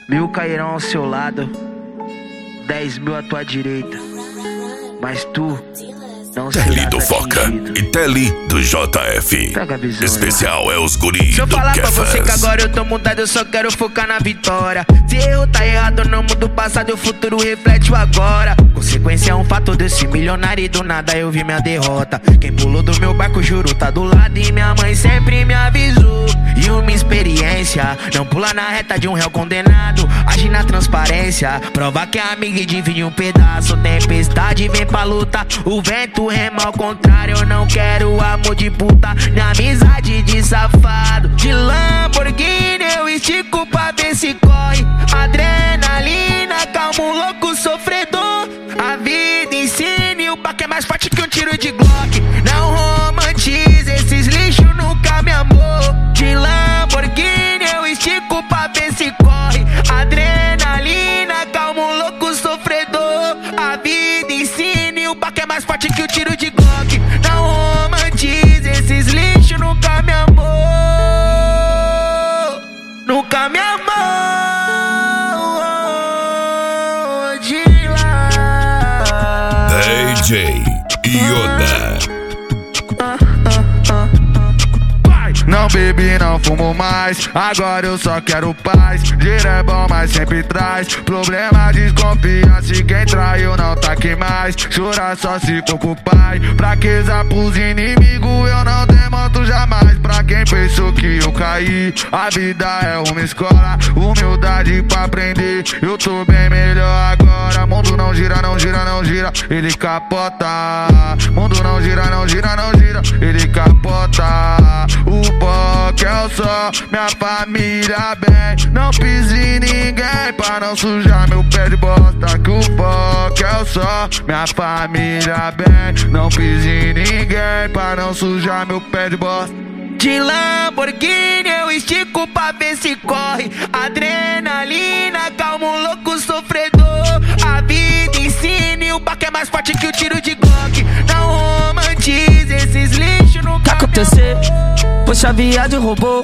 1000 cairão ao seu lado, 10 mil à tua direita, mas tu não serás Tele do Foca e Tele do JF. Especial é os guris se eu do falar pra Kefas. você que agora eu tô mudado, eu só quero focar na vitória. Se erro tá errado, não muda o passado, o futuro reflete o agora. Consequência é um fato desse milionário e do nada eu vi minha derrota. Quem pulou do meu barco, juro, tá do lado e minha mãe sempre me avisou. E uma experiência, não pula na reta de um réu condenado. Age na transparência, prova que é amigo e divide um pedaço. Tempestade vem pra luta, o vento rema ao contrário. Eu não quero amor de puta, nem amizade de safado. De Lamborghini eu estico pra ver se corre. Adrenalina, calma um louco sofredor. A vida ensina e o baque é mais forte que um tiro de Glock. Não romantize, esses lixos nunca me amou. De Lamborghini eu estico pra ver se corre. Adrenalina, calma um louco sofredor. A vida ensina e o baque é mais forte que o tiro de Glock. Não romantize, esses lixos nunca me amou. Nunca me amou. De lá DJ Yoda. Não bebi, não fumo mais, agora eu só quero paz. Dinheiro é bom, mas sempre traz problema, desconfiança e quem traiu não tá aqui mais. Chorar só se for pro pai, fraqueza pros inimigos eu não demonstro jamais. Pra quem pensou que eu caí, a vida é uma escola, humildade pra aprender. Eu tô bem melhor agora, mundo não gira, não gira, não gira, ele capota. Mundo não gira, não gira, não gira, ele capota. O POC é o só, minha família bem. Não pise em ninguém pra não sujar meu pé de bosta. Que o POC é o só, minha família bem. Não pise em ninguém pra não sujar meu pé de bosta. De Lamborghini eu estico pra ver se corre. Adrenalina, calma um louco sofredor. A vida ensina e o baque é mais forte que o tiro de Glock. Não romantize, esses lixos nunca acontecer, poxa, viagem roubou.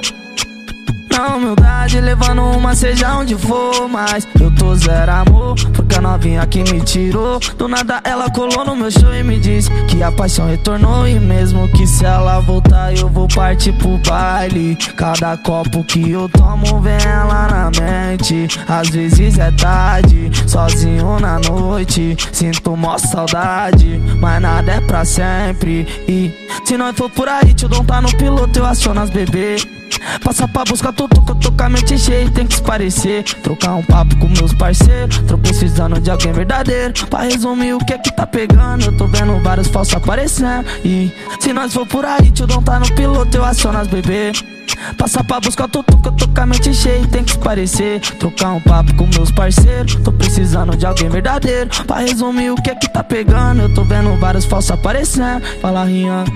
Na humildade, levando uma seja onde for. Mas eu tô zero amor, porque a novinha que me tirou. Do nada ela colou no meu show e me disse que a paixão retornou. E mesmo que se ela voltar eu vou partir pro baile. Cada copo que eu tomo vem ela na mente. Às vezes é tarde, sozinho na noite, sinto mó saudade, mas nada é pra sempre. E se nós for por aí, tio Dom tá no piloto, eu aciono as bebê. Passa pra buscar tudo que eu tô com a mente cheia, tem que se parecer. Trocar um papo com meus parceiros, tô precisando de alguém verdadeiro. Pra resumir o que é que tá pegando, eu tô vendo vários falsos aparecendo. E se nós for por aí, tio Dom tá no piloto, eu aciono as bebê. Passa pra buscar tudo que eu tô com a mente cheia, tem que se parecer. Trocar um papo com meus parceiros, tô precisando de alguém verdadeiro. Pra resumir o que é que tá pegando, eu tô vendo vários falsos aparecendo. Fala, Rian.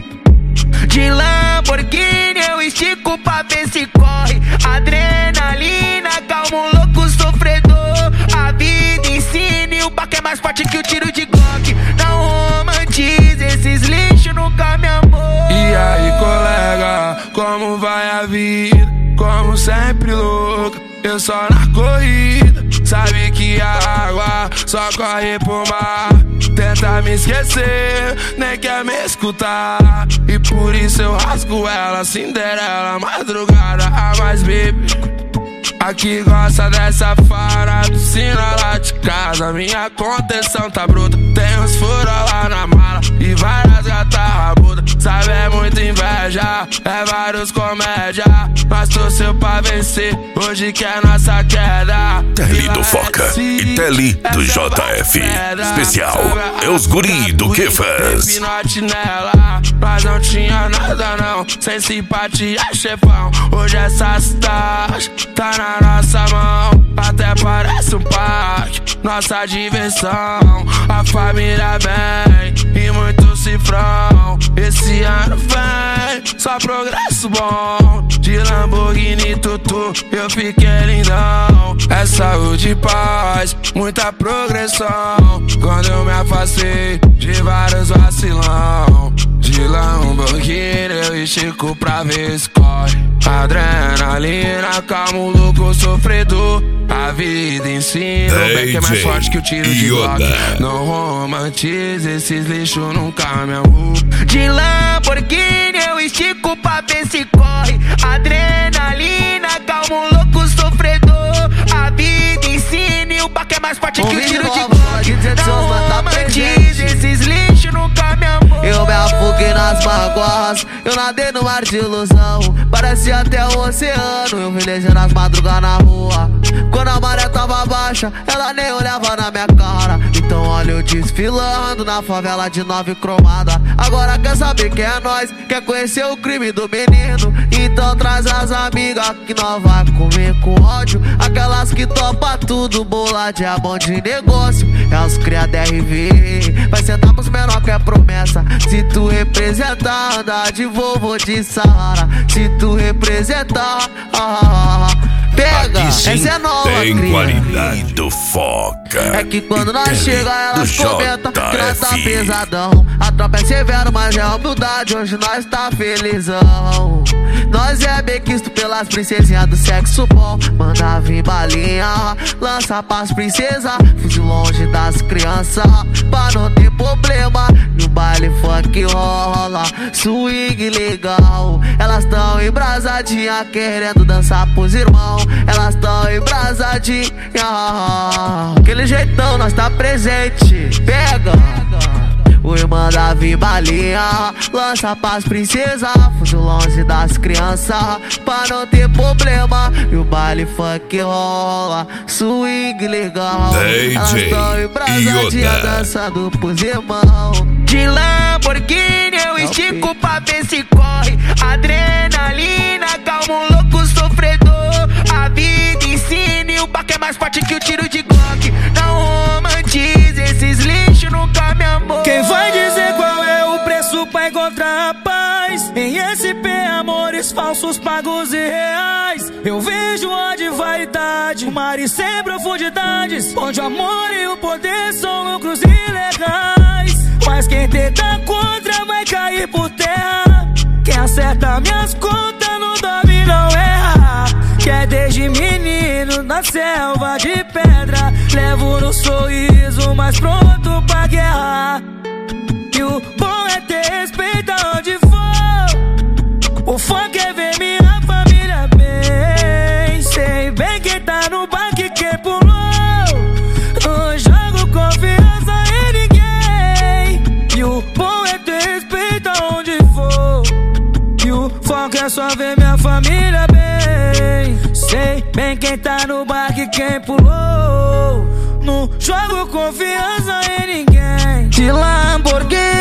De Lamborghini eu estico pra ver se corre. Adrenalina, calma um louco sofredor. A vida ensina e o baque é mais forte que o tiro de Glock. Não romantize, esses lixos nunca me amou. E aí, colega, como vai a vida? Como sempre louca, eu só na corrida. Sabe que a água só corre pro mar. Tenta me esquecer, nem quer me escutar. E por isso eu rasgo ela, Cinderela, madrugada, a mais baby. Aqui gosta dessa fara, piscina lá de casa. Minha contenção tá bruta, tem uns furos lá na mala e várias gatas rabudas. Sabe, é muita inveja, é vários comédia. Mas torceu pra vencer, hoje que é nossa queda. Tele do Foca e Tele do JF. Especial é os guris do Kefas. Pinote nela, mas não tinha nada não, sem simpatia, chefão. Hoje essa cidade tá na nossa mão, até parece um parque, nossa diversão. A família vem e muito cifrão. Esse ano vem só progresso bom. De Lamborghini tutu eu fiquei lindão. É saúde e paz, muita progressão. Quando eu me afastei de vários vacilão, De Lamborghini eu estico pra ver se corre. Adrenalina, calmo, louco, sofredor. A vida ensina, o beck é mais forte que o tiro de Glock. Não romantize esses lixos, nunca me amou. De Lamborghini eu estico pra ver se corre. Adrenalina, calmo, louco, sofredor. A vida ensina e o beck é mais forte que o tiro de Glock. Não romantize esses lixos, nunca me amou. Eu me afoguei nas mágoas, eu nadei no mar de ilusão. Parecia até o oceano, eu velejando as madrugas na rua. Quando a maré tava baixa, ela nem olhava na minha cara. Então olha eu desfilando na favela de 9 cromada. Agora quer saber quem é nós, quer conhecer o crime do menino. Então traz as amigas que nós vai comer com ódio. Aquelas que topa tudo, bola de bom de negócio. É os cria DRV, vai sentar pros menor que é promessa. Se tu representar, andar de vovô de Saara. Se tu representar, pega, essa é nova, tem cria. qualidade do Foca. É que quando nós chega, elas comentam que nós tá pesadão. A tropa é severo, mas é humildade, hoje nós tá felizão. Nós é bem quisto pelas princesinhas do sexo bom. Manda vir balinha, lança pras princesas. Fuzil longe das crianças, pra não ter problema. No baile funk rola, swing legal. Elas tão embrasadinha, querendo dançar pros irmãos. Elas tão embrasadinha, aquele jeitão nós tá presente. Pega, o irmão da balinha, lança pras princesas. Fuzil longe das crianças, pra não ter problema. E o baile funk rola, swing legal. Elas tão embrasadinha, dançando pros irmãos. De Lamborghini eu estico pra ver se corre. Adrenalina, calmo, louco, sofredor. A vida ensina e o baque é mais forte que o tiro de Glock. Não romantize esses lixos, nunca me amou. Quem vai dizer qual é o preço pra encontrar a paz? Em SP, amores falsos, pagos e reais. Eu vejo onde vaidade, o mar e sem profundidades, onde o amor e o poder são lucros ilegais. Mas quem tenta contra vai cair por terra. Quem acerta minhas contas não dorme, não erra. Que é desde menino na selva de pedra. Levo no sorriso, mas pronto pra guerra. E o bom é ter respeito aonde for. O funk é ver minha família bem. Sei bem quem tá no baque, quem pulou. Não jogo confiança em ninguém. E o bom é ter respeito aonde for. E o funk é só ver minha família bem. Sei bem quem tá no baque, quem pulou. Não jogo confiança em ninguém. De Lamborghini